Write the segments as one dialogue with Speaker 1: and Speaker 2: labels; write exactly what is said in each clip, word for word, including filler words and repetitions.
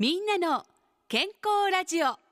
Speaker 1: みんなの健康ラジオ。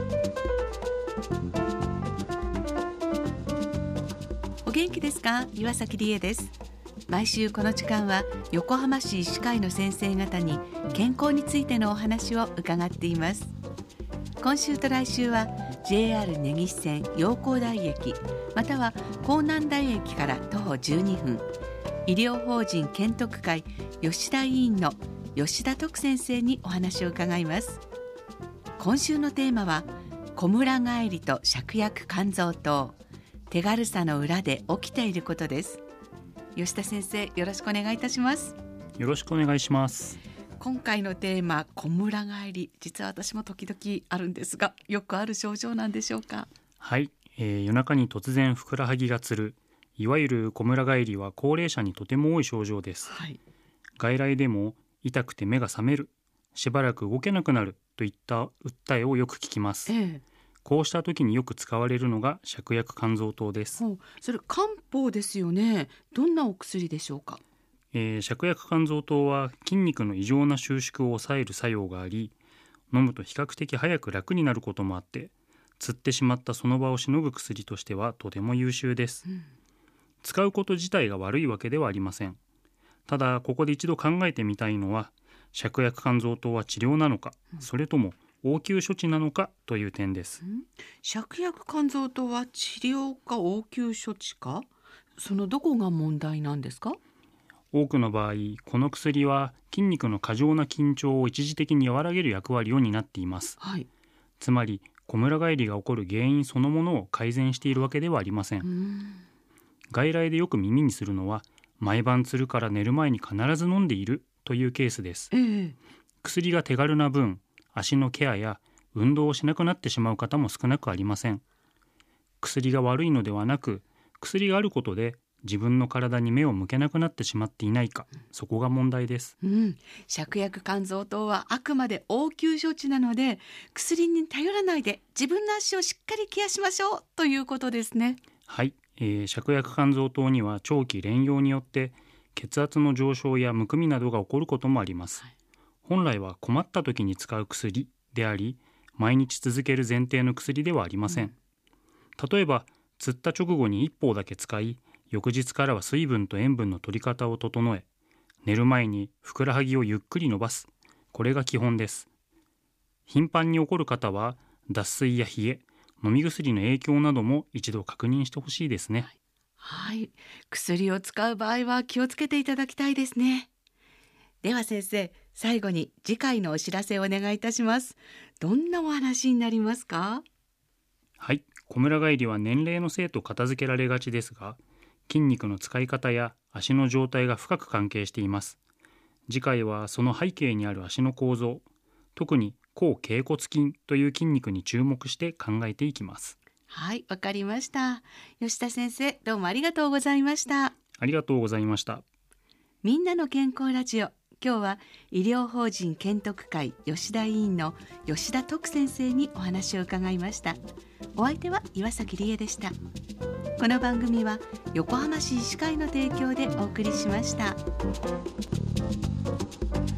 Speaker 1: お元気ですか？岩崎理恵です。毎週この時間は横浜市医師会の先生方に健康についてのお話を伺っています。今週と来週は ジェイアール 根岸線陽光台駅または港南台駅から徒歩じゅうにふん、医療法人健徳会吉田医院の吉田徳先生にお話を伺います。今週のテーマはこむら返りと芍薬甘草湯、手軽さの裏で起きていることです。吉田先生、よろしくお願いいたします。
Speaker 2: よろしくお願いします。
Speaker 1: 今回のテーマ、こむら返り、実は私も時々あるんですが、よくある症状なんでしょうか？
Speaker 2: はい、えー、夜中に突然ふくらはぎがつる、いわゆるこむら返りは高齢者にとても多い症状です。
Speaker 1: はい、
Speaker 2: 外来でも痛くて目が覚める、しばらく動けなくなるといった訴えをよく聞きます。
Speaker 1: ええ、
Speaker 2: こうした時によく使われるのが芍薬甘草湯です。
Speaker 1: それ漢方ですよね。どんなお薬でしょうか？
Speaker 2: えー、芍薬甘草湯は筋肉の異常な収縮を抑える作用があり、飲むと比較的早く楽になることもあって、つってしまったその場をしのぐ薬としてはとても優秀です。うん、使うこと自体が悪いわけではありません。ただここで一度考えてみたいのは、芍薬甘草湯は治療なのか、うん、それとも応急処置なのかという点です。
Speaker 1: ん芍薬甘草湯は治療か応急処置か、そのどこが問題なんですか？
Speaker 2: 多くの場合、この薬は筋肉の過剰な緊張を一時的に和らげる役割を担っています。
Speaker 1: はい、
Speaker 2: つまりこむら返りが起こる原因そのものを改善しているわけではありません。
Speaker 1: うん、
Speaker 2: 外来でよく耳にするのは、毎晩つるから寝る前に必ず飲んでいるというケースです。
Speaker 1: ええ、
Speaker 2: 薬が手軽な分、足のケアや運動をしなくなってしまう方も少なくありません。薬が悪いのではなく、薬があることで自分の体に目を向けなくなってしまっていないか、そこが問題です。
Speaker 1: うん、芍薬甘草湯はあくまで応急処置なので、薬に頼らないで自分の足をしっかりケアしましょうということですね。
Speaker 2: はい、えー、芍薬甘草湯には長期連用によって血圧の上昇やむくみなどが起こることもあります。はい、本来は困った時に使う薬であり、毎日続ける前提の薬ではありません。うん、例えばつった直後に一方だけ使い、翌日からは水分と塩分の取り方を整え、寝る前にふくらはぎをゆっくり伸ばす、これが基本です。頻繁に起こる方は脱水や冷え、飲み薬の影響なども一度確認してほしいですね。
Speaker 1: はい、はい、薬を使う場合は気をつけていただきたいですね。では先生、最後に次回のお知らせをお願いいたします。どんなお話になりますか？
Speaker 2: はい、こむら返りは年齢のせいと片付けられがちですが、筋肉の使い方や足の状態が深く関係しています。次回はその背景にある足の構造、特に後脛骨筋という筋肉に注目して考えていきます。
Speaker 1: はい、わかりました。吉田先生、どうもありがとうございました。
Speaker 2: ありがとうございました。
Speaker 1: みんなの健康ラジオ、今日は医療法人健徳会吉田医院の吉田徳先生にお話を伺いました。お相手は岩崎理恵でした。この番組は横浜市医師会の提供でお送りしました。